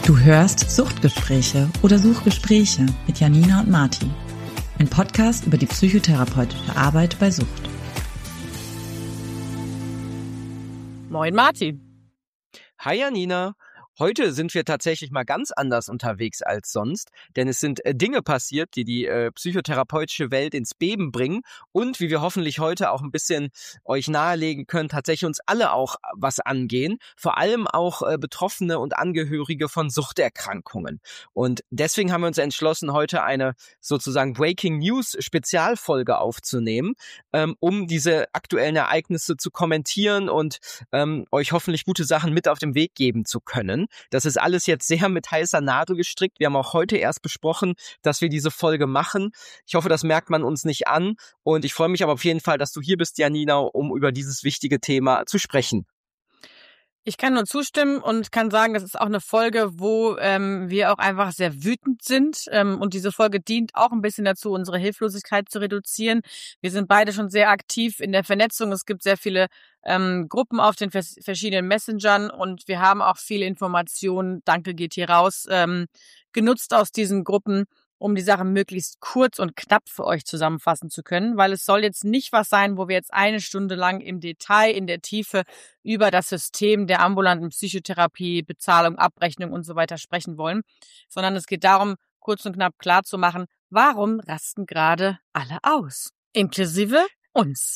Du hörst Suchtgespräche oder Suchgespräche mit Janina und Marti. Ein Podcast über die psychotherapeutische Arbeit bei Sucht. Moin Marti. Hi Janina. Heute sind wir tatsächlich mal ganz anders unterwegs als sonst, denn es sind Dinge passiert, die die psychotherapeutische Welt ins Beben bringen und wie wir hoffentlich heute auch ein bisschen euch nahelegen können, tatsächlich uns alle auch was angehen, vor allem auch Betroffene und Angehörige von Suchterkrankungen. Und deswegen haben wir uns entschlossen, heute eine sozusagen Breaking News Spezialfolge aufzunehmen, um diese aktuellen Ereignisse zu kommentieren und euch hoffentlich gute Sachen mit auf den Weg geben zu können. Das ist alles jetzt sehr mit heißer Nadel gestrickt. Wir haben auch heute erst besprochen, dass wir diese Folge machen. Ich hoffe, das merkt man uns nicht an. Und ich freue mich aber auf jeden Fall, dass du hier bist, Janina, um über dieses wichtige Thema zu sprechen. Ich kann nur zustimmen und kann sagen, das ist auch eine Folge, wo wir auch einfach sehr wütend sind. Und diese Folge dient auch ein bisschen dazu, unsere Hilflosigkeit zu reduzieren. Wir sind beide schon sehr aktiv in der Vernetzung. Es gibt sehr viele Gruppen auf den verschiedenen Messengern und wir haben auch viele Informationen, danke geht hier raus, genutzt aus diesen Gruppen, um die Sachen möglichst kurz und knapp für euch zusammenfassen zu können, weil es soll jetzt nicht was sein, wo wir jetzt eine Stunde lang im Detail, in der Tiefe über das System der ambulanten Psychotherapie, Bezahlung, Abrechnung und so weiter sprechen wollen, sondern es geht darum, kurz und knapp klar zu machen, warum rasten gerade alle aus, inklusive uns.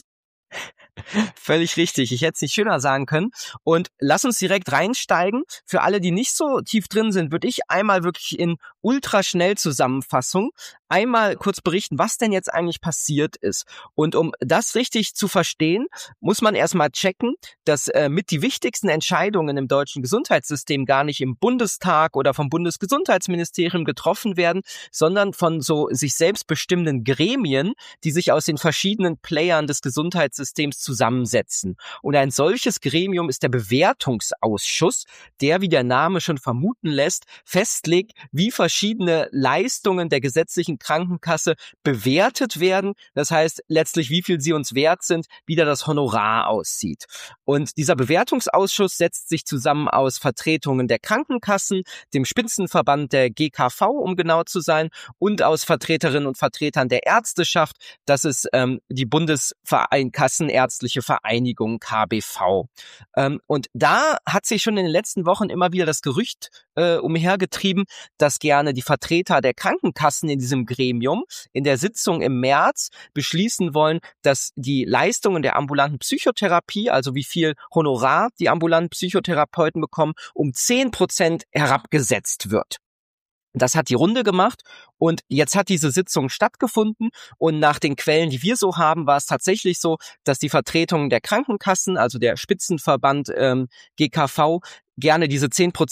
Völlig richtig. Ich hätte es nicht schöner sagen können. Und lass uns direkt reinsteigen. Für alle, die nicht so tief drin sind, würde ich einmal wirklich in Ultraschnellzusammenfassung einmal kurz berichten, was denn jetzt eigentlich passiert ist. Und um das richtig zu verstehen, muss man erstmal checken, dass mit die wichtigsten Entscheidungen im deutschen Gesundheitssystem gar nicht im Bundestag oder vom Bundesgesundheitsministerium getroffen werden, sondern von so sich selbst bestimmenden Gremien, die sich aus den verschiedenen Playern des Gesundheitssystems zusammensetzen. Und ein solches Gremium ist der Bewertungsausschuss, der, wie der Name schon vermuten lässt, festlegt, wie verschiedene Leistungen der gesetzlichen Krankenkasse bewertet werden. Das heißt letztlich, wie viel sie uns wert sind, wie da das Honorar aussieht. Und dieser Bewertungsausschuss setzt sich zusammen aus Vertretungen der Krankenkassen, dem Spitzenverband der GKV, um genau zu sein, und aus Vertreterinnen und Vertretern der Ärzteschaft. Das ist die Bundeskassenärztliche Vereinigung KBV. Und da hat sich schon in den letzten Wochen immer wieder das Gerücht umhergetrieben, dass gerne die Vertreter der Krankenkassen in diesem Gremium in der Sitzung im März beschließen wollen, dass die Leistungen der ambulanten Psychotherapie, also wie viel Honorar die ambulanten Psychotherapeuten bekommen, um 10% herabgesetzt wird. Das hat die Runde gemacht und jetzt hat diese Sitzung stattgefunden und nach den Quellen, die wir so haben, war es tatsächlich so, dass die Vertretungen der Krankenkassen, also der Spitzenverband GKV, gerne diese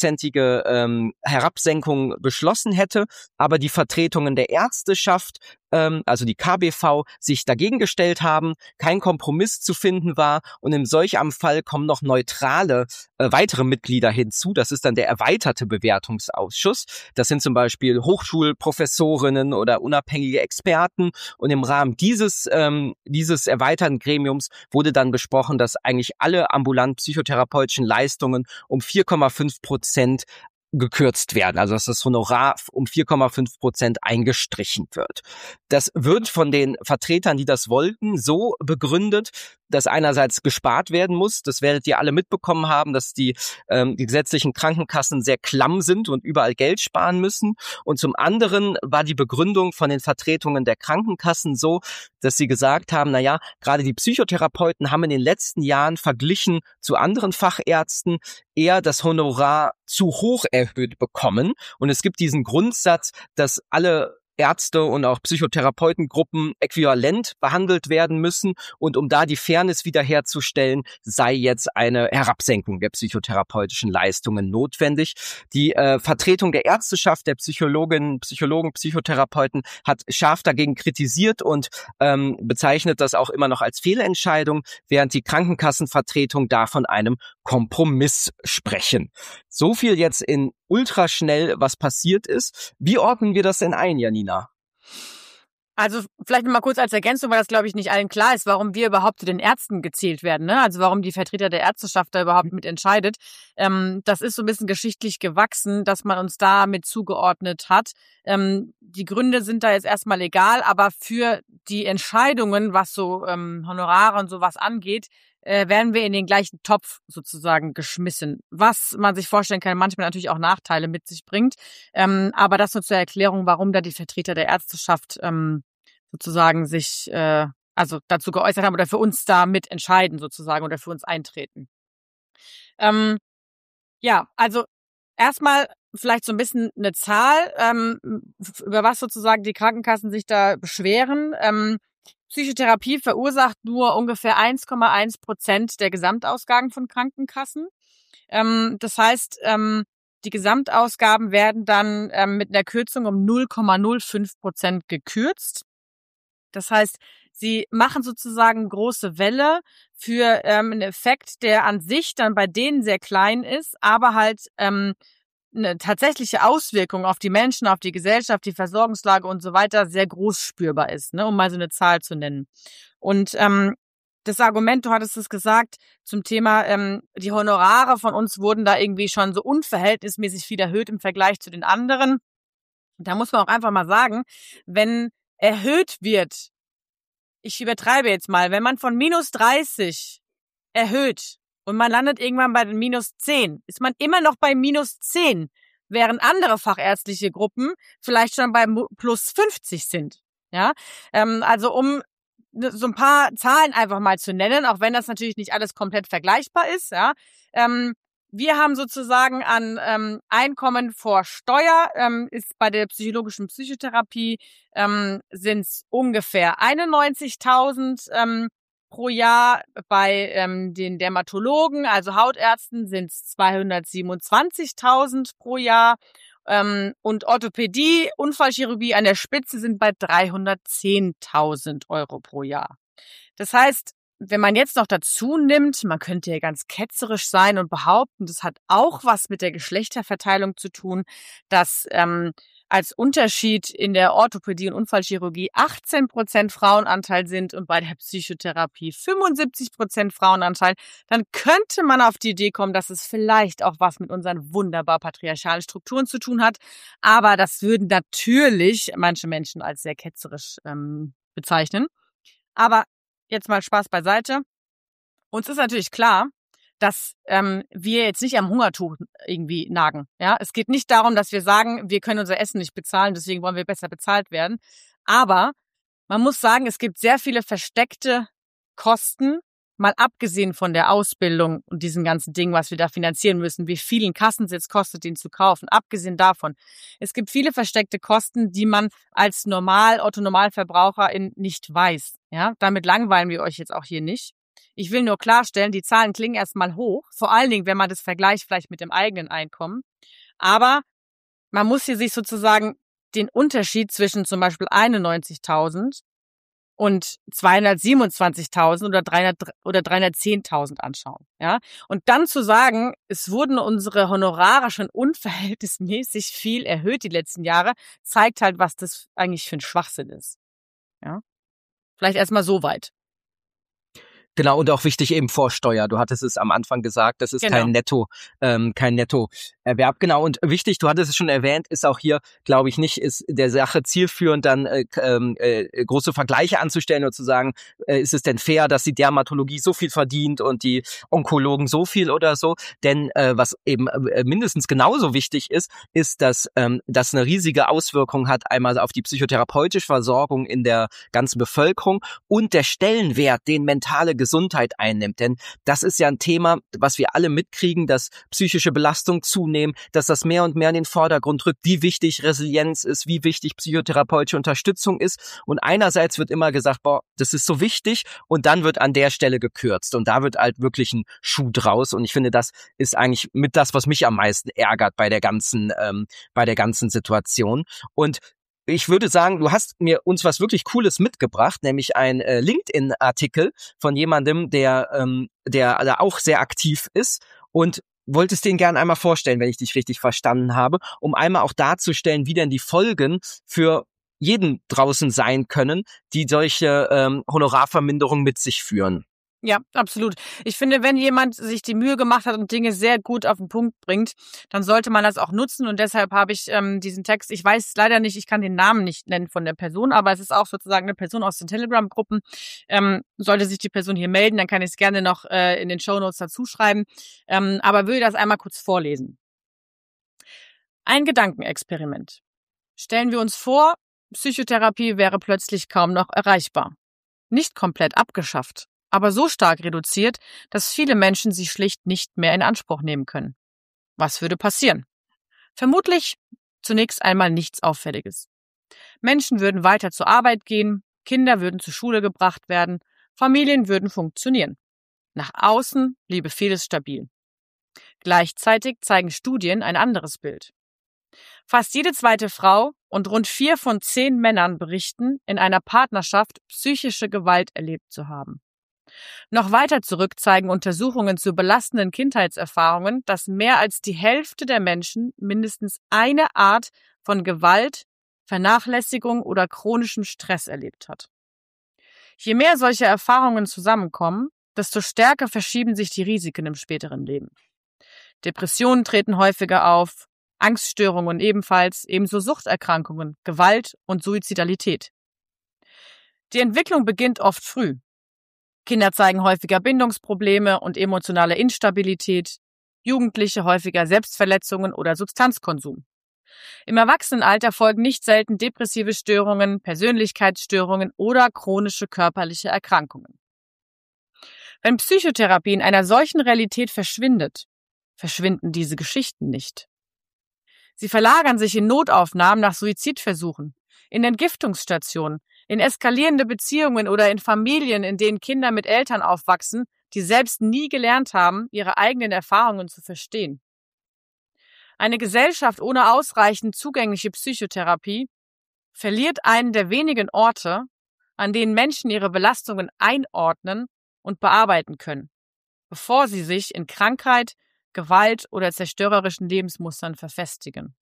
10%ige Herabsenkung beschlossen hätte, aber die Vertretungen der Ärzteschaft, also die KBV, sich dagegen gestellt haben, kein Kompromiss zu finden war und in solch einem Fall kommen noch neutrale weitere Mitglieder hinzu. Das ist dann der erweiterte Bewertungsausschuss. Das sind zum Beispiel Hochschulprofessorinnen oder unabhängige Experten und im Rahmen dieses erweiterten Gremiums wurde dann besprochen, dass eigentlich alle ambulant psychotherapeutischen Leistungen um 4,5% gekürzt werden, also dass das Honorar um 4,5% eingestrichen wird. Das wird von den Vertretern, die das wollten, so begründet, dass einerseits gespart werden muss. Das werdet ihr alle mitbekommen haben, dass die gesetzlichen Krankenkassen sehr klamm sind und überall Geld sparen müssen. Und zum anderen war die Begründung von den Vertretungen der Krankenkassen so, dass sie gesagt haben, naja, gerade die Psychotherapeuten haben in den letzten Jahren verglichen zu anderen Fachärzten eher das Honorar zu hoch erhöht bekommen. Und es gibt diesen Grundsatz, dass alle Ärzte und auch Psychotherapeutengruppen äquivalent behandelt werden müssen und um da die Fairness wiederherzustellen, sei jetzt eine Herabsenkung der psychotherapeutischen Leistungen notwendig. Die Vertretung der Ärzteschaft, der Psychologen, Psychotherapeuten hat scharf dagegen kritisiert und bezeichnet das auch immer noch als Fehlentscheidung, während die Krankenkassenvertretung da von einem Kompromiss sprechen. So viel jetzt in ultraschnell, was passiert ist. Wie ordnen wir das denn ein, Janina? Also vielleicht noch mal kurz als Ergänzung, weil das, glaube ich, nicht allen klar ist, warum wir überhaupt zu den Ärzten gezählt werden, ne? Also warum die Vertreter der Ärzteschaft da überhaupt mitentscheidet. Das ist so ein bisschen geschichtlich gewachsen, dass man uns da mit zugeordnet hat. Die Gründe sind da jetzt erstmal egal, aber für die Entscheidungen, was so Honorare und sowas angeht, werden wir in den gleichen Topf sozusagen geschmissen. Was man sich vorstellen kann, manchmal natürlich auch Nachteile mit sich bringt. Aber das nur zur Erklärung, warum da die Vertreter der Ärzteschaft sozusagen sich also dazu geäußert haben oder für uns da mitentscheiden sozusagen oder für uns eintreten. Ja, also erstmal vielleicht so ein bisschen eine Zahl, über was sozusagen die Krankenkassen sich da beschweren. Psychotherapie verursacht nur ungefähr 1,1% der Gesamtausgaben von Krankenkassen. Das heißt, die Gesamtausgaben werden dann mit einer Kürzung um 0,05% gekürzt. Das heißt, sie machen sozusagen große Welle für einen Effekt, der an sich dann bei denen sehr klein ist, aber halt eine tatsächliche Auswirkung auf die Menschen, auf die Gesellschaft, die Versorgungslage und so weiter sehr groß spürbar ist, ne, um mal so eine Zahl zu nennen. Und das Argument, du hattest es gesagt, zum Thema, die Honorare von uns wurden da irgendwie schon so unverhältnismäßig viel erhöht im Vergleich zu den anderen. Da muss man auch einfach mal sagen, wenn erhöht wird, ich übertreibe jetzt mal, wenn man von -30 erhöht und man landet irgendwann bei den -10, ist man immer noch bei -10, während andere fachärztliche Gruppen vielleicht schon bei +50 sind. Ja, also um so ein paar Zahlen einfach mal zu nennen, auch wenn das natürlich nicht alles komplett vergleichbar ist. Ja, wir haben sozusagen an Einkommen vor Steuer, ist bei der psychologischen Psychotherapie sind es ungefähr 91.000 pro Jahr. Bei den Dermatologen, also Hautärzten, sind es 227.000 pro Jahr. Und Orthopädie, Unfallchirurgie an der Spitze sind bei 310.000 Euro pro Jahr. Das heißt, wenn man jetzt noch dazu nimmt, man könnte ja ganz ketzerisch sein und behaupten, das hat auch was mit der Geschlechterverteilung zu tun, dass als Unterschied in der Orthopädie und Unfallchirurgie 18% Frauenanteil sind und bei der Psychotherapie 75% Frauenanteil, dann könnte man auf die Idee kommen, dass es vielleicht auch was mit unseren wunderbar patriarchalen Strukturen zu tun hat. Aber das würden natürlich manche Menschen als sehr ketzerisch bezeichnen. Aber jetzt mal Spaß beiseite. Uns ist natürlich klar, dass wir jetzt nicht am Hungertuch irgendwie nagen. Ja, es geht nicht darum, dass wir sagen, wir können unser Essen nicht bezahlen, deswegen wollen wir besser bezahlt werden. Aber man muss sagen, es gibt sehr viele versteckte Kosten, mal abgesehen von der Ausbildung und diesen ganzen Dingen, was wir da finanzieren müssen, wie viel ein Kassensitz kostet, den zu kaufen. Abgesehen davon, es gibt viele versteckte Kosten, die man als Otto-Normalverbraucherin nicht weiß. Ja, damit langweilen wir euch jetzt auch hier nicht. Ich will nur klarstellen, die Zahlen klingen erstmal hoch, vor allen Dingen, wenn man das vergleicht vielleicht mit dem eigenen Einkommen. Aber man muss hier sich sozusagen den Unterschied zwischen zum Beispiel 91.000 und 227.000 oder 310.000 anschauen. Ja? Und dann zu sagen, es wurden unsere Honorare schon unverhältnismäßig viel erhöht die letzten Jahre, zeigt halt, was das eigentlich für ein Schwachsinn ist. Ja? Vielleicht erstmal so weit. Genau, und auch wichtig eben Vorsteuer. Du hattest es am Anfang gesagt, das ist Genau. kein Nettoerwerb. Genau, und wichtig, du hattest es schon erwähnt, ist auch hier, glaube ich, nicht ist der Sache zielführend, dann große Vergleiche anzustellen und zu sagen, ist es denn fair, dass die Dermatologie so viel verdient und die Onkologen so viel oder so? Denn was eben mindestens genauso wichtig ist, dass das eine riesige Auswirkung hat, einmal auf die psychotherapeutische Versorgung in der ganzen Bevölkerung und der Stellenwert, den mentale Gesundheit einnimmt. Denn das ist ja ein Thema, was wir alle mitkriegen, dass psychische Belastung zunehmen, dass das mehr und mehr in den Vordergrund rückt, wie wichtig Resilienz ist, wie wichtig psychotherapeutische Unterstützung ist. Und einerseits wird immer gesagt, boah, das ist so wichtig, und dann wird an der Stelle gekürzt. Und da wird halt wirklich ein Schuh draus. Und ich finde, das ist eigentlich mit das, was mich am meisten ärgert bei der ganzen Situation. Und ich würde sagen, du hast uns was wirklich Cooles mitgebracht, nämlich ein LinkedIn-Artikel von jemandem, der da auch sehr aktiv ist, und wolltest den gerne einmal vorstellen, wenn ich dich richtig verstanden habe, um einmal auch darzustellen, wie denn die Folgen für jeden draußen sein können, die solche Honorarverminderungen mit sich führen. Ja, absolut. Ich finde, wenn jemand sich die Mühe gemacht hat und Dinge sehr gut auf den Punkt bringt, dann sollte man das auch nutzen. Und deshalb habe ich diesen Text, ich weiß leider nicht, ich kann den Namen nicht nennen von der Person, aber es ist auch sozusagen eine Person aus den Telegram-Gruppen. Sollte sich die Person hier melden, dann kann ich es gerne noch in den Shownotes dazu schreiben. Aber will das einmal kurz vorlesen. Ein Gedankenexperiment. Stellen wir uns vor, Psychotherapie wäre plötzlich kaum noch erreichbar. Nicht komplett abgeschafft, aber so stark reduziert, dass viele Menschen sie schlicht nicht mehr in Anspruch nehmen können. Was würde passieren? Vermutlich zunächst einmal nichts Auffälliges. Menschen würden weiter zur Arbeit gehen, Kinder würden zur Schule gebracht werden, Familien würden funktionieren. Nach außen bliebe vieles stabil. Gleichzeitig zeigen Studien ein anderes Bild. Fast jede zweite Frau und rund 4 von 10 Männern berichten, in einer Partnerschaft psychische Gewalt erlebt zu haben. Noch weiter zurück zeigen Untersuchungen zu belastenden Kindheitserfahrungen, dass mehr als die Hälfte der Menschen mindestens eine Art von Gewalt, Vernachlässigung oder chronischem Stress erlebt hat. Je mehr solche Erfahrungen zusammenkommen, desto stärker verschieben sich die Risiken im späteren Leben. Depressionen treten häufiger auf, Angststörungen ebenfalls, ebenso Suchterkrankungen, Gewalt und Suizidalität. Die Entwicklung beginnt oft früh. Kinder zeigen häufiger Bindungsprobleme und emotionale Instabilität, Jugendliche häufiger Selbstverletzungen oder Substanzkonsum. Im Erwachsenenalter folgen nicht selten depressive Störungen, Persönlichkeitsstörungen oder chronische körperliche Erkrankungen. Wenn Psychotherapie in einer solchen Realität verschwindet, verschwinden diese Geschichten nicht. Sie verlagern sich in Notaufnahmen nach Suizidversuchen, in Entgiftungsstationen, in eskalierende Beziehungen oder in Familien, in denen Kinder mit Eltern aufwachsen, die selbst nie gelernt haben, ihre eigenen Erfahrungen zu verstehen. Eine Gesellschaft ohne ausreichend zugängliche Psychotherapie verliert einen der wenigen Orte, an denen Menschen ihre Belastungen einordnen und bearbeiten können, bevor sie sich in Krankheit, Gewalt oder zerstörerischen Lebensmustern verfestigen.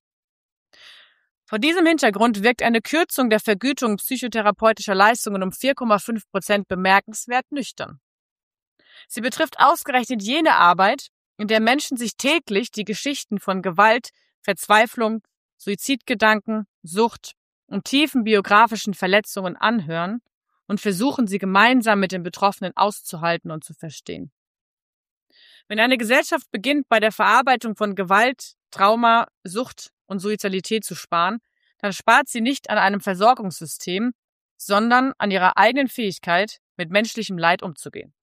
Vor diesem Hintergrund wirkt eine Kürzung der Vergütung psychotherapeutischer Leistungen um 4,5% bemerkenswert nüchtern. Sie betrifft ausgerechnet jene Arbeit, in der Menschen sich täglich die Geschichten von Gewalt, Verzweiflung, Suizidgedanken, Sucht und tiefen biografischen Verletzungen anhören und versuchen, sie gemeinsam mit den Betroffenen auszuhalten und zu verstehen. Wenn eine Gesellschaft beginnt, bei der Verarbeitung von Gewalt, Trauma, Sucht und Suizidalität zu sparen, dann spart sie nicht an einem Versorgungssystem, sondern an ihrer eigenen Fähigkeit, mit menschlichem Leid umzugehen.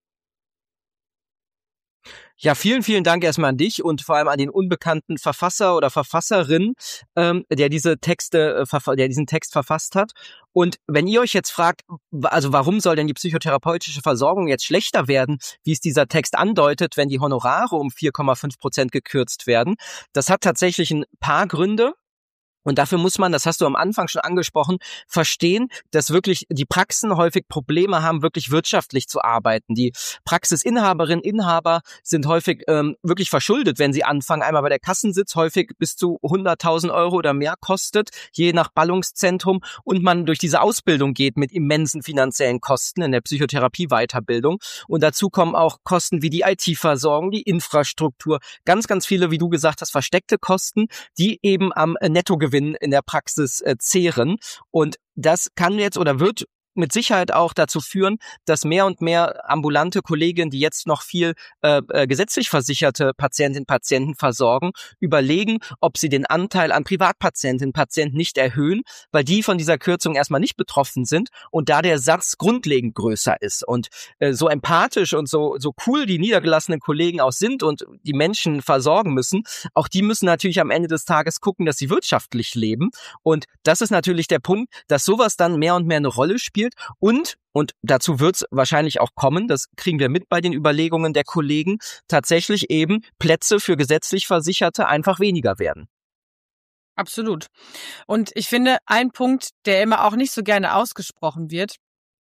Ja, vielen, vielen Dank erstmal an dich und vor allem an den unbekannten Verfasser oder Verfasserin, der diesen Text verfasst hat. Und wenn ihr euch jetzt fragt, also warum soll denn die psychotherapeutische Versorgung jetzt schlechter werden, wie es dieser Text andeutet, wenn die Honorare um 4,5% gekürzt werden, das hat tatsächlich ein paar Gründe. Und dafür muss man, das hast du am Anfang schon angesprochen, verstehen, dass wirklich die Praxen häufig Probleme haben, wirklich wirtschaftlich zu arbeiten. Die Praxisinhaberinnen, Inhaber sind häufig wirklich verschuldet, wenn sie anfangen. Einmal bei der Kassensitz häufig bis zu 100.000 Euro oder mehr kostet, je nach Ballungszentrum. Und man durch diese Ausbildung geht mit immensen finanziellen Kosten in der Psychotherapie-Weiterbildung. Und dazu kommen auch Kosten wie die IT-Versorgung, die Infrastruktur, ganz, ganz viele, wie du gesagt hast, versteckte Kosten, die eben am Nettogewinn in der Praxis zehren. Und das kann jetzt oder wird mit Sicherheit auch dazu führen, dass mehr und mehr ambulante Kolleginnen, die jetzt noch viel gesetzlich versicherte Patientinnen und Patienten versorgen, überlegen, ob sie den Anteil an Privatpatientinnen und Patienten nicht erhöhen, weil die von dieser Kürzung erstmal nicht betroffen sind und da der Satz grundlegend größer ist. Und so empathisch und so cool die niedergelassenen Kollegen auch sind und die Menschen versorgen müssen, auch die müssen natürlich am Ende des Tages gucken, dass sie wirtschaftlich leben. Und das ist natürlich der Punkt, dass sowas dann mehr und mehr eine Rolle spielt. Und dazu wird es wahrscheinlich auch kommen, das kriegen wir mit bei den Überlegungen der Kollegen, tatsächlich eben Plätze für gesetzlich Versicherte einfach weniger werden. Absolut. Und ich finde, ein Punkt, der immer auch nicht so gerne ausgesprochen wird,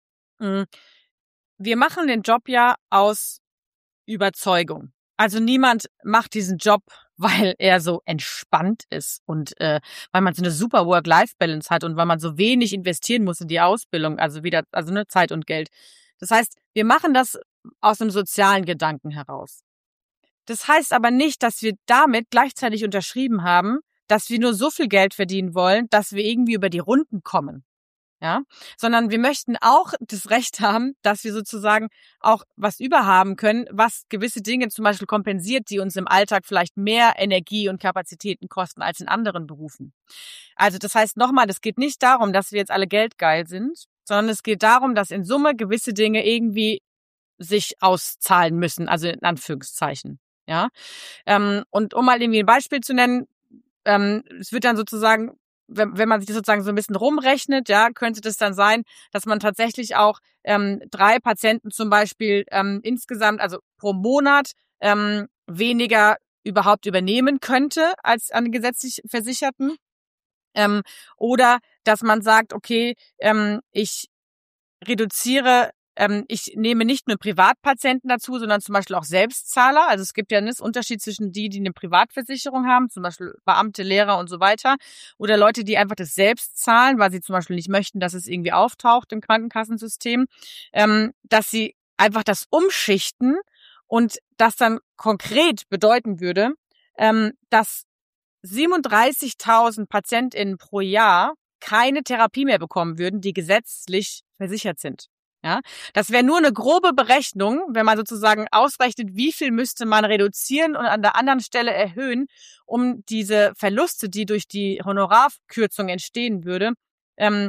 wir machen den Job ja aus Überzeugung. Also niemand macht diesen Job weil er so entspannt ist und weil man so eine super Work-Life-Balance hat und weil man so wenig investieren muss in die Ausbildung, also ne, Zeit und Geld. Das heißt, wir machen das aus einem sozialen Gedanken heraus. Das heißt aber nicht, dass wir damit gleichzeitig unterschrieben haben, dass wir nur so viel Geld verdienen wollen, dass wir irgendwie über die Runden kommen. Ja, sondern wir möchten auch das Recht haben, dass wir sozusagen auch was überhaben können, was gewisse Dinge zum Beispiel kompensiert, die uns im Alltag vielleicht mehr Energie und Kapazitäten kosten als in anderen Berufen. Also das heißt nochmal, es geht nicht darum, dass wir jetzt alle geldgeil sind, sondern es geht darum, dass in Summe gewisse Dinge irgendwie sich auszahlen müssen, also in Anführungszeichen. Ja, und um mal irgendwie ein Beispiel zu nennen, es wird dann sozusagen, wenn man sich das sozusagen so ein bisschen rumrechnet, ja, könnte das dann sein, dass man tatsächlich auch 3 Patienten zum Beispiel insgesamt, also pro Monat, weniger überhaupt übernehmen könnte als an gesetzlich Versicherten. Oder dass man sagt, okay, ich nehme nicht nur Privatpatienten dazu, sondern zum Beispiel auch Selbstzahler. Also es gibt ja einen Unterschied zwischen die eine Privatversicherung haben, zum Beispiel Beamte, Lehrer und so weiter, oder Leute, die einfach das selbst zahlen, weil sie zum Beispiel nicht möchten, dass es irgendwie auftaucht im Krankenkassensystem, dass sie einfach das umschichten und das dann konkret bedeuten würde, dass 37.000 PatientInnen pro Jahr keine Therapie mehr bekommen würden, die gesetzlich versichert sind. Ja, das wäre nur eine grobe Berechnung, wenn man sozusagen ausrechnet, wie viel müsste man reduzieren und an der anderen Stelle erhöhen, um diese Verluste, die durch die Honorarkürzung entstehen würde, wenn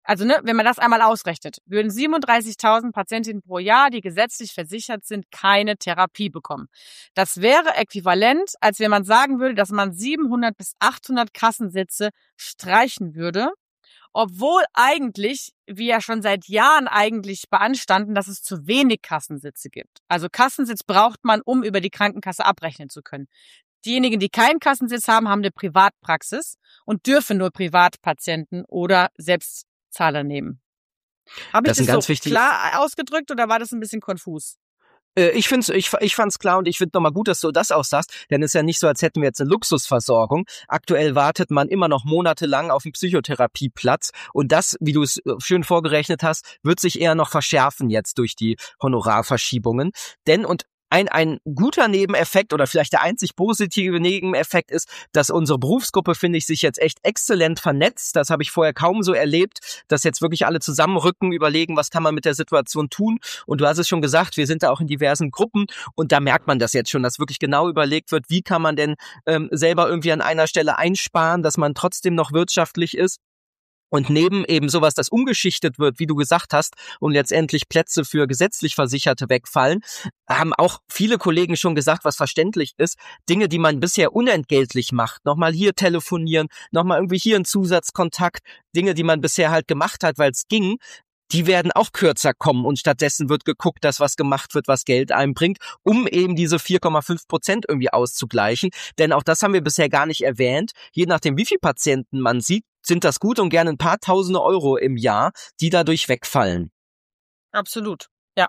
man das einmal ausrechnet, würden 37.000 Patientinnen pro Jahr, die gesetzlich versichert sind, keine Therapie bekommen. Das wäre äquivalent, als wenn man sagen würde, dass man 700 bis 800 Kassensitze streichen würde, obwohl eigentlich wir ja schon seit Jahren eigentlich beanstanden, dass es zu wenig Kassensitze gibt. Also Kassensitz braucht man, um über die Krankenkasse abrechnen zu können. Diejenigen, die keinen Kassensitz haben, haben eine Privatpraxis und dürfen nur Privatpatienten oder Selbstzahler nehmen. Habe ich das so klar ausgedrückt oder war das ein bisschen konfus? Ich fand's klar und ich finde nochmal gut, dass du das auch sagst, denn es ist ja nicht so, als hätten wir jetzt eine Luxusversorgung. Aktuell wartet man immer noch monatelang auf einen Psychotherapieplatz und das, wie du es schön vorgerechnet hast, wird sich eher noch verschärfen jetzt durch die Honorarverschiebungen. Denn, und ein guter Nebeneffekt oder vielleicht der einzig positive Nebeneffekt ist, dass unsere Berufsgruppe, finde ich, sich jetzt echt exzellent vernetzt. Das habe ich vorher kaum so erlebt, dass jetzt wirklich alle zusammenrücken, überlegen, was kann man mit der Situation tun. Und du hast es schon gesagt, wir sind da auch in diversen Gruppen und da merkt man das jetzt schon, dass wirklich genau überlegt wird, wie kann man denn selber irgendwie an einer Stelle einsparen, dass man trotzdem noch wirtschaftlich ist. Und neben eben sowas, das umgeschichtet wird, wie du gesagt hast, und letztendlich Plätze für gesetzlich Versicherte wegfallen, haben auch viele Kollegen schon gesagt, was verständlich ist, Dinge, die man bisher unentgeltlich macht, nochmal hier telefonieren, nochmal irgendwie hier einen Zusatzkontakt, Dinge, die man bisher halt gemacht hat, weil es ging, die werden auch kürzer kommen und stattdessen wird geguckt, dass was gemacht wird, was Geld einbringt, um eben diese 4,5% irgendwie auszugleichen. Denn auch das haben wir bisher gar nicht erwähnt. Je nachdem, wie viele Patienten man sieht, sind das gut und gerne ein paar Tausende Euro im Jahr, die dadurch wegfallen. Absolut, ja.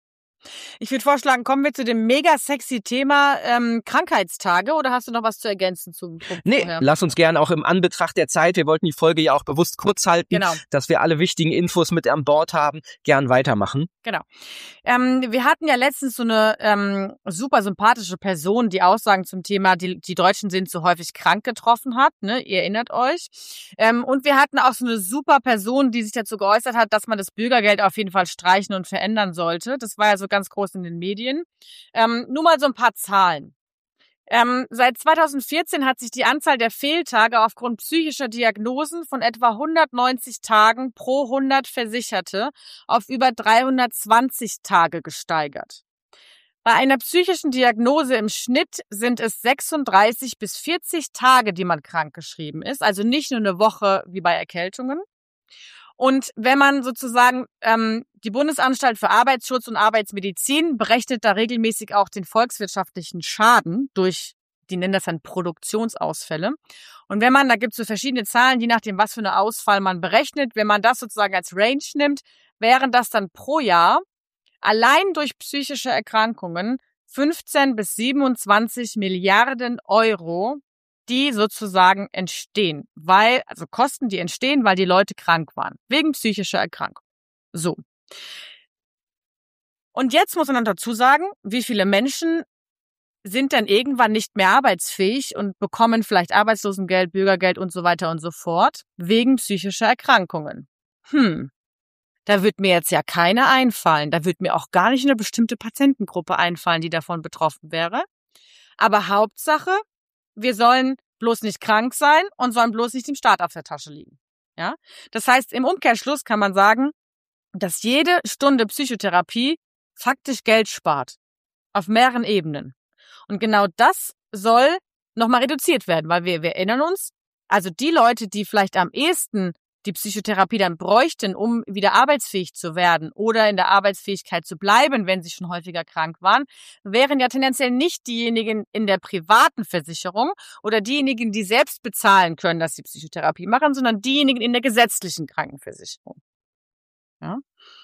Ich würde vorschlagen, kommen wir zu dem mega sexy Thema Krankheitstage oder hast du noch was zu ergänzen zum Punkt? Nee, lass uns gerne auch im Anbetracht der Zeit, wir wollten die Folge ja auch bewusst kurz halten, genau, dass wir alle wichtigen Infos mit an Bord haben, gern weitermachen. Genau. Wir hatten ja letztens so eine super sympathische Person, die Aussagen zum Thema, die Deutschen sind so häufig krank getroffen hat, ne? Ihr erinnert euch. Und wir hatten auch so eine super Person, die sich dazu geäußert hat, dass man das Bürgergeld auf jeden Fall streichen und verändern sollte. Das war ja so ganz groß in den Medien. Nur mal so ein paar Zahlen. Seit 2014 hat sich die Anzahl der Fehltage aufgrund psychischer Diagnosen von etwa 190 Tagen pro 100 Versicherte auf über 320 Tage gesteigert. Bei einer psychischen Diagnose im Schnitt sind es 36 bis 40 Tage, die man krankgeschrieben ist, also nicht nur eine Woche wie bei Erkältungen. Und wenn man sozusagen die Bundesanstalt für Arbeitsschutz und Arbeitsmedizin berechnet da regelmäßig auch den volkswirtschaftlichen Schaden durch, die nennen das dann Produktionsausfälle. Und wenn man, da gibt es so verschiedene Zahlen, je nachdem, was für eine Ausfall man berechnet, wenn man das sozusagen als Range nimmt, wären das dann pro Jahr allein durch psychische Erkrankungen 15 bis 27 Milliarden Euro, die sozusagen entstehen, also Kosten, die entstehen, weil die Leute krank waren, wegen psychischer Erkrankung. So. Und jetzt muss man dann dazu sagen, wie viele Menschen sind dann irgendwann nicht mehr arbeitsfähig und bekommen vielleicht Arbeitslosengeld, Bürgergeld und so weiter und so fort, wegen psychischer Erkrankungen. Da wird mir jetzt ja keiner einfallen. Da wird mir auch gar nicht eine bestimmte Patientengruppe einfallen, die davon betroffen wäre. Aber Hauptsache, wir sollen bloß nicht krank sein und sollen bloß nicht dem Staat auf der Tasche liegen. Ja? Das heißt, im Umkehrschluss kann man sagen, dass jede Stunde Psychotherapie faktisch Geld spart. Auf mehreren Ebenen. Und genau das soll nochmal reduziert werden, weil wir erinnern uns, also die Leute, die vielleicht am ehesten die Psychotherapie dann bräuchten, um wieder arbeitsfähig zu werden oder in der Arbeitsfähigkeit zu bleiben, wenn sie schon häufiger krank waren, wären ja tendenziell nicht diejenigen in der privaten Versicherung oder diejenigen, die selbst bezahlen können, dass sie Psychotherapie machen, sondern diejenigen in der gesetzlichen Krankenversicherung. Ja?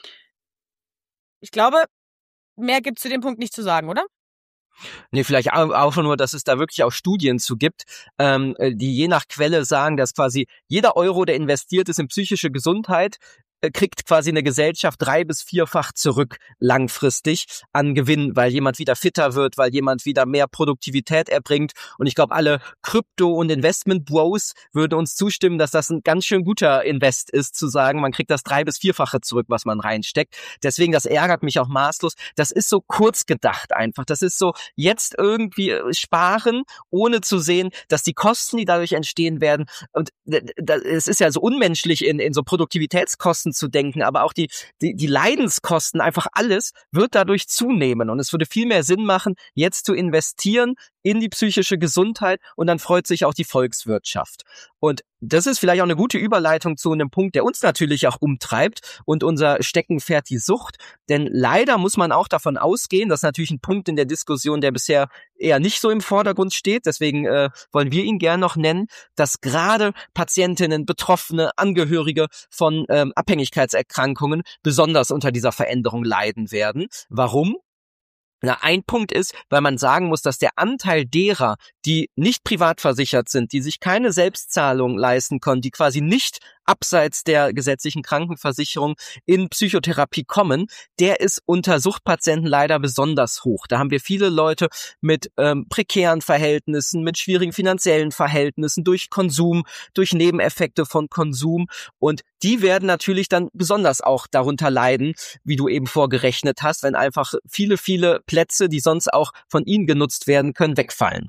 Ich glaube, mehr gibt es zu dem Punkt nicht zu sagen, oder? Nee, vielleicht auch nur, dass es da wirklich auch Studien zu gibt, die je nach Quelle sagen, dass quasi jeder Euro, der investiert ist in psychische Gesundheit, kriegt quasi eine Gesellschaft 3- bis 4-fach zurück langfristig an Gewinn, weil jemand wieder fitter wird, weil jemand wieder mehr Produktivität erbringt. Und ich glaube, alle Krypto- und Investment-Bros würden uns zustimmen, dass das ein ganz schön guter Invest ist, zu sagen, man kriegt das 3- bis 4-fache zurück, was man reinsteckt. Deswegen, das ärgert mich auch maßlos. Das ist so kurz gedacht einfach. Das ist so jetzt irgendwie sparen, ohne zu sehen, dass die Kosten, die dadurch entstehen werden, und es ist ja so unmenschlich in so Produktivitätskosten zu denken, aber auch die Leidenskosten, einfach alles wird dadurch zunehmen und es würde viel mehr Sinn machen, jetzt zu investieren in die psychische Gesundheit und dann freut sich auch die Volkswirtschaft. Und das ist vielleicht auch eine gute Überleitung zu einem Punkt, der uns natürlich auch umtreibt und unser Steckenpferd die Sucht, denn leider muss man auch davon ausgehen, das ist natürlich ein Punkt in der Diskussion, der bisher eher nicht so im Vordergrund steht, deswegen wollen wir ihn gerne noch nennen, dass gerade Patientinnen, Betroffene, Angehörige von Abhängigkeitserkrankungen besonders unter dieser Veränderung leiden werden. Warum? Na, ein Punkt ist, weil man sagen muss, dass der Anteil derer, die nicht privat versichert sind, die sich keine Selbstzahlung leisten können, die quasi nicht abseits der gesetzlichen Krankenversicherung in Psychotherapie kommen, der ist unter Suchtpatienten leider besonders hoch. Da haben wir viele Leute mit prekären Verhältnissen, mit schwierigen finanziellen Verhältnissen, durch Konsum, durch Nebeneffekte von Konsum und die werden natürlich dann besonders auch darunter leiden, wie du eben vorgerechnet hast, wenn einfach viele Plätze, die sonst auch von ihnen genutzt werden können, wegfallen.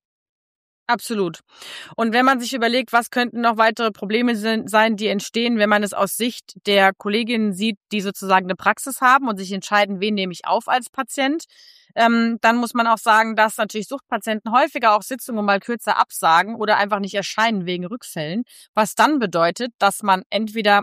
Absolut. Und wenn man sich überlegt, was könnten noch weitere Probleme sein, die entstehen, wenn man es aus Sicht der Kolleginnen sieht, die sozusagen eine Praxis haben und sich entscheiden, wen nehme ich auf als Patient, dann muss man auch sagen, dass natürlich Suchtpatienten häufiger auch Sitzungen mal kürzer absagen oder einfach nicht erscheinen wegen Rückfällen, was dann bedeutet, dass man entweder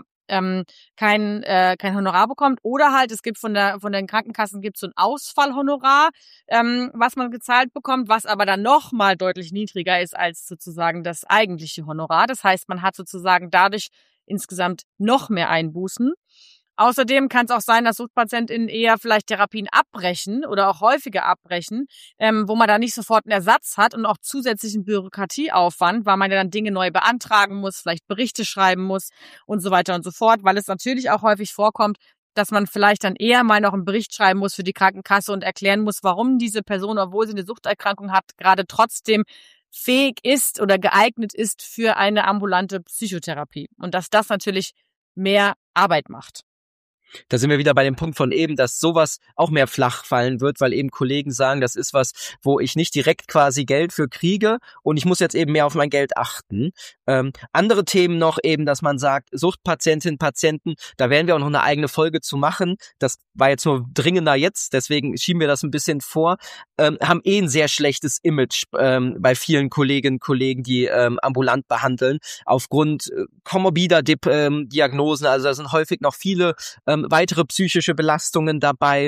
kein Honorar bekommt oder halt es gibt von den Krankenkassen gibt so ein Ausfallhonorar, was man gezahlt bekommt, was aber dann nochmal deutlich niedriger ist als sozusagen das eigentliche Honorar. Das heißt, man hat sozusagen dadurch insgesamt noch mehr Einbußen. Außerdem kann es auch sein, dass SuchtpatientInnen eher vielleicht Therapien abbrechen oder auch häufiger abbrechen, wo man da nicht sofort einen Ersatz hat und auch zusätzlichen Bürokratieaufwand, weil man ja dann Dinge neu beantragen muss, vielleicht Berichte schreiben muss und so weiter und so fort, weil es natürlich auch häufig vorkommt, dass man vielleicht dann eher mal noch einen Bericht schreiben muss für die Krankenkasse und erklären muss, warum diese Person, obwohl sie eine Suchterkrankung hat, gerade trotzdem fähig ist oder geeignet ist für eine ambulante Psychotherapie. Und dass das natürlich mehr Arbeit macht. Da sind wir wieder bei dem Punkt von eben, dass sowas auch mehr flach fallen wird, weil eben Kollegen sagen, das ist was, wo ich nicht direkt quasi Geld für kriege und ich muss jetzt eben mehr auf mein Geld achten. Andere Themen noch eben, dass man sagt, Suchtpatientinnen, Patienten, da werden wir auch noch eine eigene Folge zu machen. Das war jetzt nur dringender jetzt, deswegen schieben wir das ein bisschen vor. Haben ein sehr schlechtes Image bei vielen Kolleginnen und Kollegen, die ambulant behandeln, aufgrund komorbider Diagnosen. Also da sind häufig noch viele weitere psychische Belastungen dabei.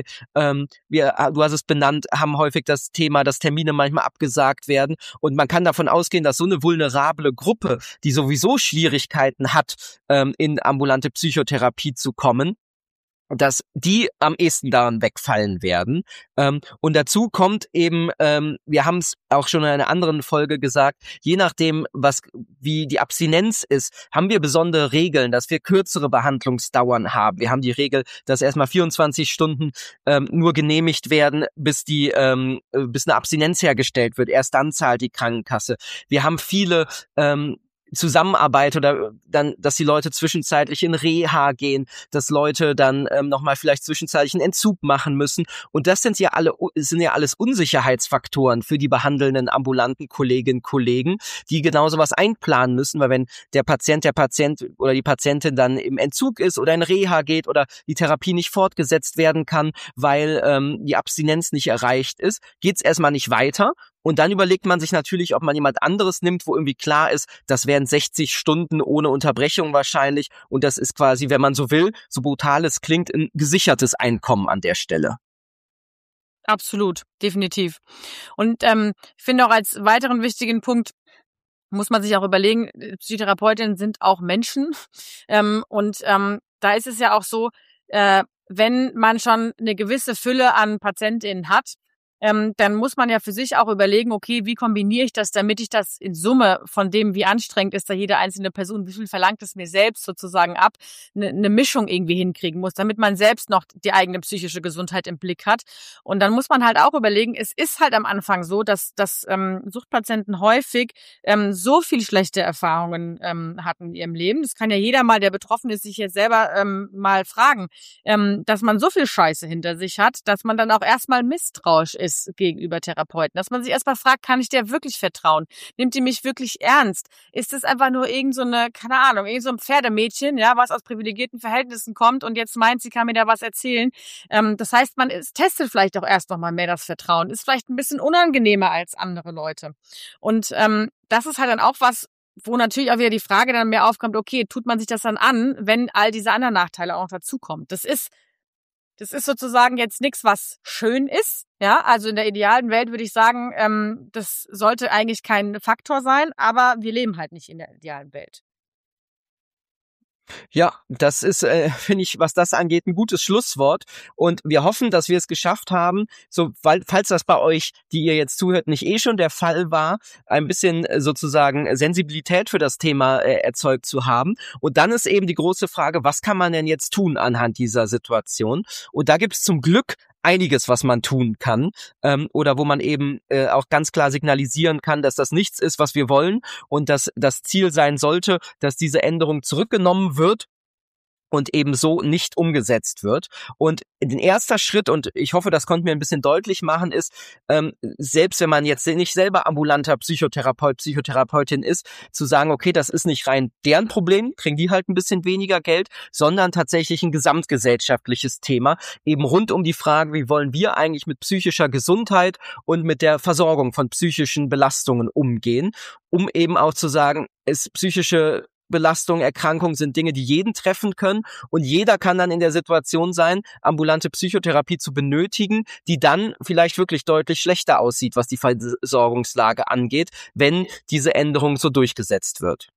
Du hast es benannt, haben häufig das Thema, dass Termine manchmal abgesagt werden. Und man kann davon ausgehen, dass so eine vulnerable Gruppe, die sowieso Schwierigkeiten hat, in ambulante Psychotherapie zu kommen, dass die am ehesten daran wegfallen werden. Und dazu kommt eben, wir haben es auch schon in einer anderen Folge gesagt, je nachdem, wie die Abstinenz ist, haben wir besondere Regeln, dass wir kürzere Behandlungsdauern haben. Wir haben die Regel, dass erstmal 24 Stunden nur genehmigt werden, bis eine Abstinenz hergestellt wird. Erst dann zahlt die Krankenkasse. Wir haben viele Zusammenarbeit oder dann, dass die Leute zwischenzeitlich in Reha gehen, dass Leute dann nochmal vielleicht zwischenzeitlich einen Entzug machen müssen. Und das sind ja alles Unsicherheitsfaktoren für die behandelnden ambulanten Kolleginnen und Kollegen, die genau sowas einplanen müssen, weil wenn der Patient oder die Patientin dann im Entzug ist oder in Reha geht oder die Therapie nicht fortgesetzt werden kann, weil die Abstinenz nicht erreicht ist, geht's erstmal nicht weiter. Und dann überlegt man sich natürlich, ob man jemand anderes nimmt, wo irgendwie klar ist, das wären 60 Stunden ohne Unterbrechung wahrscheinlich. Und das ist quasi, wenn man so will, so brutal es klingt, ein gesichertes Einkommen an der Stelle. Absolut, definitiv. Und ich finde auch als weiteren wichtigen Punkt, muss man sich auch überlegen, Psychotherapeutinnen sind auch Menschen. Da ist es ja auch so, wenn man schon eine gewisse Fülle an PatientInnen hat, dann muss man ja für sich auch überlegen, okay, wie kombiniere ich das, damit ich das in Summe von dem, wie anstrengend ist da jede einzelne Person, wie viel verlangt es mir selbst sozusagen ab, eine Mischung irgendwie hinkriegen muss, damit man selbst noch die eigene psychische Gesundheit im Blick hat. Und dann muss man halt auch überlegen, es ist halt am Anfang so, dass Suchtpatienten häufig so viel schlechte Erfahrungen hatten in ihrem Leben. Das kann ja jeder mal, der betroffen ist, sich jetzt selber mal fragen, dass man so viel Scheiße hinter sich hat, dass man dann auch erstmal misstrauisch ist gegenüber Therapeuten. Dass man sich erstmal fragt, kann ich der wirklich vertrauen? Nimmt die mich wirklich ernst? Ist es einfach nur irgend so ein Pferdemädchen, ja, was aus privilegierten Verhältnissen kommt und jetzt meint, sie kann mir da was erzählen? Das heißt, man testet vielleicht auch erst noch mal mehr das Vertrauen. Ist vielleicht ein bisschen unangenehmer als andere Leute. Und das ist halt dann auch was, wo natürlich auch wieder die Frage dann mehr aufkommt, okay, tut man sich das dann an, wenn all diese anderen Nachteile auch noch dazukommen? Das ist sozusagen jetzt nichts, was schön ist. Ja, also in der idealen Welt würde ich sagen, das sollte eigentlich kein Faktor sein, aber wir leben halt nicht in der idealen Welt. Ja, das ist, finde ich, was das angeht, ein gutes Schlusswort. Und wir hoffen, dass wir es geschafft haben, falls das bei euch, die ihr jetzt zuhört, nicht schon der Fall war, ein bisschen sozusagen Sensibilität für das Thema erzeugt zu haben. Und dann ist eben die große Frage, was kann man denn jetzt tun anhand dieser Situation? Und da gibt es zum Glück einiges, was man tun kann, oder wo man eben auch ganz klar signalisieren kann, dass das nichts ist, was wir wollen und dass das Ziel sein sollte, dass diese Änderung zurückgenommen wird und eben so nicht umgesetzt wird. Und den erster Schritt, und ich hoffe, das konnten wir ein bisschen deutlich machen, ist, selbst wenn man jetzt nicht selber ambulanter Psychotherapeut, Psychotherapeutin ist, zu sagen, okay, das ist nicht rein deren Problem, kriegen die halt ein bisschen weniger Geld, sondern tatsächlich ein gesamtgesellschaftliches Thema, eben rund um die Frage, wie wollen wir eigentlich mit psychischer Gesundheit und mit der Versorgung von psychischen Belastungen umgehen, um eben auch zu sagen, psychische Belastung, Erkrankungen sind Dinge, die jeden treffen können und jeder kann dann in der Situation sein, ambulante Psychotherapie zu benötigen, die dann vielleicht wirklich deutlich schlechter aussieht, was die Versorgungslage angeht, wenn diese Änderung so durchgesetzt wird.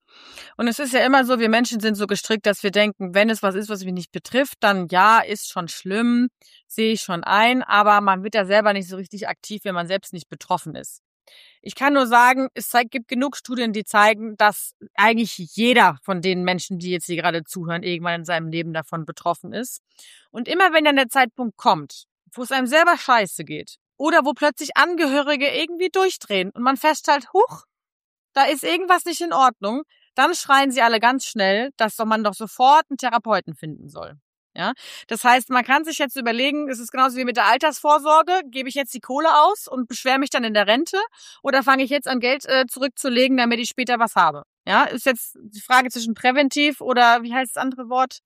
Und es ist ja immer so, wir Menschen sind so gestrickt, dass wir denken, wenn es was ist, was mich nicht betrifft, dann ja, ist schon schlimm, sehe ich schon ein, aber man wird ja selber nicht so richtig aktiv, wenn man selbst nicht betroffen ist. Ich kann nur sagen, gibt genug Studien, die zeigen, dass eigentlich jeder von den Menschen, die jetzt hier gerade zuhören, irgendwann in seinem Leben davon betroffen ist. Und immer wenn dann der Zeitpunkt kommt, wo es einem selber scheiße geht oder wo plötzlich Angehörige irgendwie durchdrehen und man feststellt, huch, da ist irgendwas nicht in Ordnung, dann schreien sie alle ganz schnell, dass man doch sofort einen Therapeuten finden soll. Ja, das heißt, man kann sich jetzt überlegen, es ist genauso wie mit der Altersvorsorge, gebe ich jetzt die Kohle aus und beschwere mich dann in der Rente oder fange ich jetzt an Geld zurückzulegen, damit ich später was habe? Ja, ist jetzt die Frage zwischen präventiv oder wie heißt das andere Wort?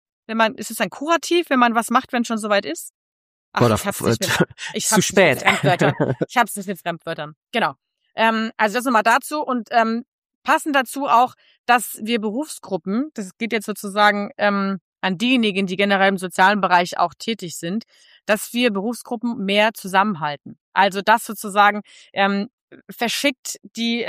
Ist es ein Kurativ, wenn man was macht, wenn es schon soweit ist? Ach, zu spät. Ich hab's nicht mit Fremdwörtern. Genau. Also das nochmal dazu und passend dazu auch, dass wir Berufsgruppen, das geht jetzt sozusagen an diejenigen, die generell im sozialen Bereich auch tätig sind, dass wir Berufsgruppen mehr zusammenhalten. Also das sozusagen verschickt die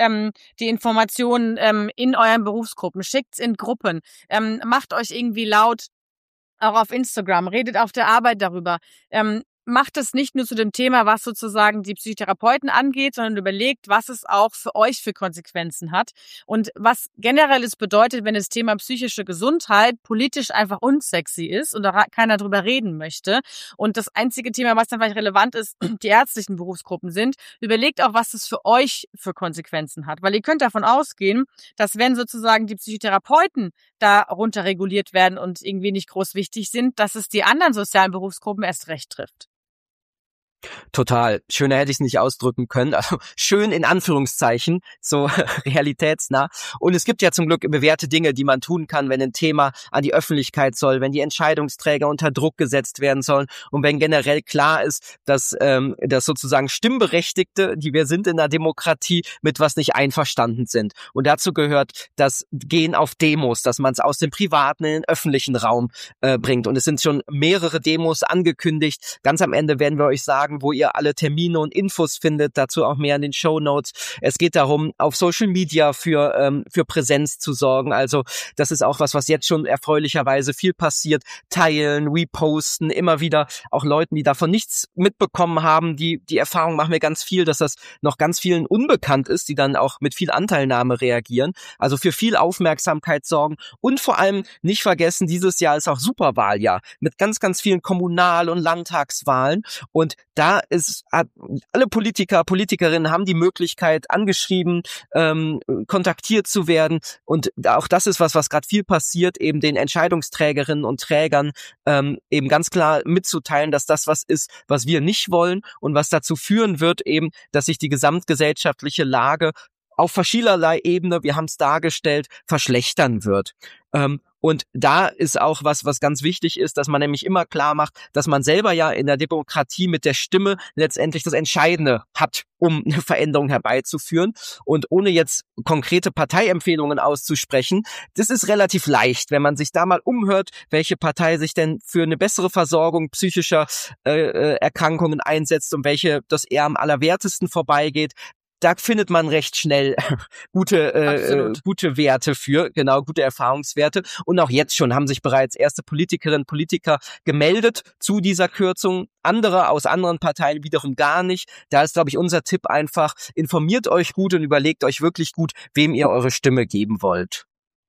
Informationen in euren Berufsgruppen, schickt's in Gruppen, macht euch irgendwie laut, auch auf Instagram, redet auf der Arbeit darüber. Macht es nicht nur zu dem Thema, was sozusagen die Psychotherapeuten angeht, sondern überlegt, was es auch für euch für Konsequenzen hat und was generell es bedeutet, wenn das Thema psychische Gesundheit politisch einfach unsexy ist und da keiner drüber reden möchte. Und das einzige Thema, was dann vielleicht relevant ist, die ärztlichen Berufsgruppen sind. Überlegt auch, was es für euch für Konsequenzen hat, weil ihr könnt davon ausgehen, dass wenn sozusagen die Psychotherapeuten darunter reguliert werden und irgendwie nicht groß wichtig sind, dass es die anderen sozialen Berufsgruppen erst recht trifft. Total. Schöner hätte ich es nicht ausdrücken können. Also schön in Anführungszeichen, so realitätsnah. Und es gibt ja zum Glück bewährte Dinge, die man tun kann, wenn ein Thema an die Öffentlichkeit soll, wenn die Entscheidungsträger unter Druck gesetzt werden sollen und wenn generell klar ist, dass sozusagen Stimmberechtigte, die wir sind in der Demokratie, mit was nicht einverstanden sind. Und dazu gehört das Gehen auf Demos, dass man es aus dem privaten in den öffentlichen Raum bringt. Und es sind schon mehrere Demos angekündigt. Ganz am Ende werden wir euch sagen, wo ihr alle Termine und Infos findet, dazu auch mehr in den Shownotes. Es geht darum, auf Social Media für Präsenz zu sorgen. Also das ist auch was jetzt schon erfreulicherweise viel passiert. Teilen, reposten, immer wieder auch Leuten, die davon nichts mitbekommen haben. Die Erfahrung machen wir ganz viel, dass das noch ganz vielen unbekannt ist, die dann auch mit viel Anteilnahme reagieren. Also für viel Aufmerksamkeit sorgen und vor allem nicht vergessen, dieses Jahr ist auch Superwahljahr mit ganz, ganz vielen Kommunal- und Landtagswahlen und da ist alle Politiker, Politikerinnen haben die Möglichkeit, angeschrieben, kontaktiert zu werden. Und auch das ist was gerade viel passiert, eben den Entscheidungsträgerinnen und Trägern eben ganz klar mitzuteilen, dass das was ist, was wir nicht wollen und was dazu führen wird, eben, dass sich die gesamtgesellschaftliche Lage auf verschiedenerlei Ebene, wir haben es dargestellt, verschlechtern wird. Und da ist auch was ganz wichtig ist, dass man nämlich immer klar macht, dass man selber ja in der Demokratie mit der Stimme letztendlich das Entscheidende hat, um eine Veränderung herbeizuführen. Und ohne jetzt konkrete Parteiempfehlungen auszusprechen, das ist relativ leicht, wenn man sich da mal umhört, welche Partei sich denn für eine bessere Versorgung psychischer Erkrankungen einsetzt und welche das eher am allerwertesten vorbeigeht. Da findet man recht schnell gute Werte für, genau, gute Erfahrungswerte. Und auch jetzt schon haben sich bereits erste Politikerinnen und Politiker gemeldet zu dieser Kürzung. Andere aus anderen Parteien wiederum gar nicht. Da ist, glaube ich, unser Tipp einfach, informiert euch gut und überlegt euch wirklich gut, wem ihr eure Stimme geben wollt.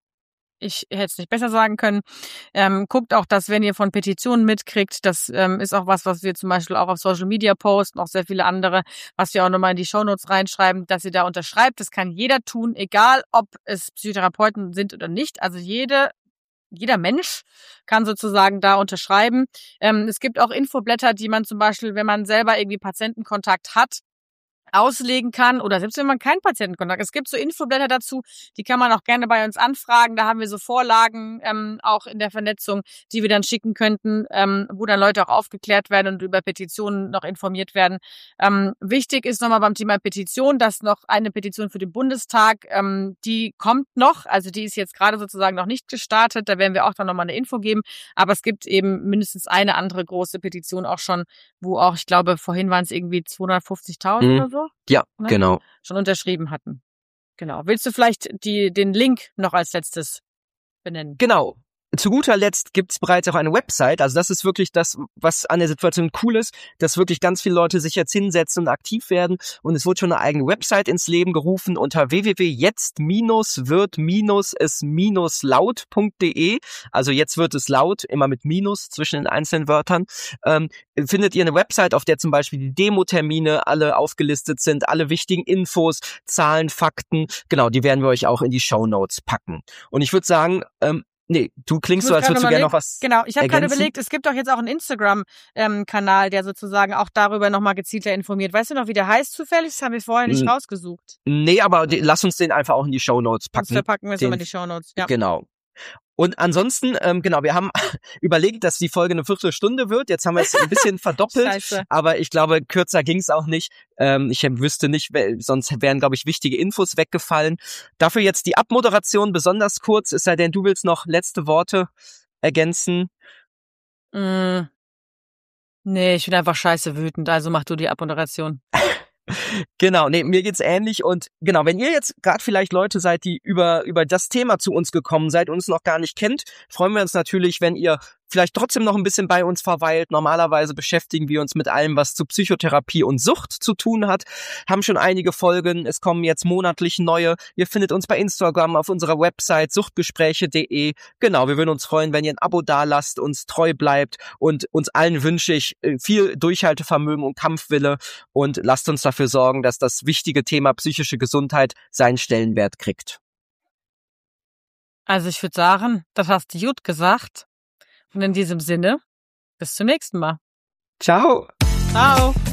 Ich hätte es nicht besser sagen können. Guckt auch, dass wenn ihr von Petitionen mitkriegt, das ist auch was wir zum Beispiel auch auf Social Media posten, auch sehr viele andere, was wir auch nochmal in die Shownotes reinschreiben, dass ihr da unterschreibt. Das kann jeder tun, egal ob es Psychotherapeuten sind oder nicht. Also jeder Mensch kann sozusagen da unterschreiben. Es gibt auch Infoblätter, die man zum Beispiel, wenn man selber irgendwie Patientenkontakt hat, auslegen kann oder selbst wenn man keinen Patientenkontakt. Es gibt so Infoblätter dazu, die kann man auch gerne bei uns anfragen. Da haben wir so Vorlagen auch in der Vernetzung, die wir dann schicken könnten, wo dann Leute auch aufgeklärt werden und über Petitionen noch informiert werden. Wichtig ist nochmal beim Thema Petition, dass noch eine Petition für den Bundestag, die kommt noch, also die ist jetzt gerade sozusagen noch nicht gestartet, da werden wir auch dann nochmal eine Info geben, aber es gibt eben mindestens eine andere große Petition auch schon, wo auch, ich glaube, vorhin waren es irgendwie 250.000 oder so. Ja, ne? Genau. Schon unterschrieben hatten. Genau. Willst du vielleicht den Link noch als letztes benennen? Genau. Zu guter Letzt gibt es bereits auch eine Website. Also das ist wirklich das, was an der Situation cool ist, dass wirklich ganz viele Leute sich jetzt hinsetzen und aktiv werden. Und es wurde schon eine eigene Website ins Leben gerufen unter www.jetzt-wird-laut.de. Also jetzt wird es laut, immer mit Minus zwischen den einzelnen Wörtern. Findet ihr eine Website, auf der zum Beispiel die Demo-Termine alle aufgelistet sind, alle wichtigen Infos, Zahlen, Fakten. Genau, die werden wir euch auch in die Shownotes packen. Und ich würde sagen, nee, du klingst so, als würdest du gerne noch was Genau, ich habe gerade überlegt, es gibt doch jetzt auch einen Instagram-Kanal, der sozusagen auch darüber nochmal gezielter informiert. Weißt du noch, wie der heißt zufällig? Das haben wir vorher nicht rausgesucht. Nee, aber lass uns den einfach auch in die Shownotes packen. Das verpacken wir es immer in die Shownotes, ja. Genau. Und ansonsten, genau, wir haben überlegt, dass die Folge eine Viertelstunde wird. Jetzt haben wir es ein bisschen verdoppelt, Scheiße. Aber ich glaube, kürzer ging es auch nicht. Ich wüsste nicht, sonst wären, glaube ich, wichtige Infos weggefallen. Dafür jetzt die Abmoderation besonders kurz, es sei denn, du willst noch letzte Worte ergänzen. Nee, ich bin einfach scheiße wütend, also mach du die Abmoderation. Genau, nee, mir geht's ähnlich und genau, wenn ihr jetzt gerade vielleicht Leute seid, die über das Thema zu uns gekommen seid und uns noch gar nicht kennt, freuen wir uns natürlich, wenn ihr vielleicht trotzdem noch ein bisschen bei uns verweilt. Normalerweise beschäftigen wir uns mit allem, was zu Psychotherapie und Sucht zu tun hat. Haben schon einige Folgen. Es kommen jetzt monatlich neue. Ihr findet uns bei Instagram, auf unserer Website suchtgespräche.de. Genau, wir würden uns freuen, wenn ihr ein Abo dalasst, uns treu bleibt, und uns allen wünsche ich viel Durchhaltevermögen und Kampfwille, und lasst uns dafür sorgen, dass das wichtige Thema psychische Gesundheit seinen Stellenwert kriegt. Also ich würde sagen, das hast du gut gesagt. Und in diesem Sinne, bis zum nächsten Mal. Ciao. Ciao.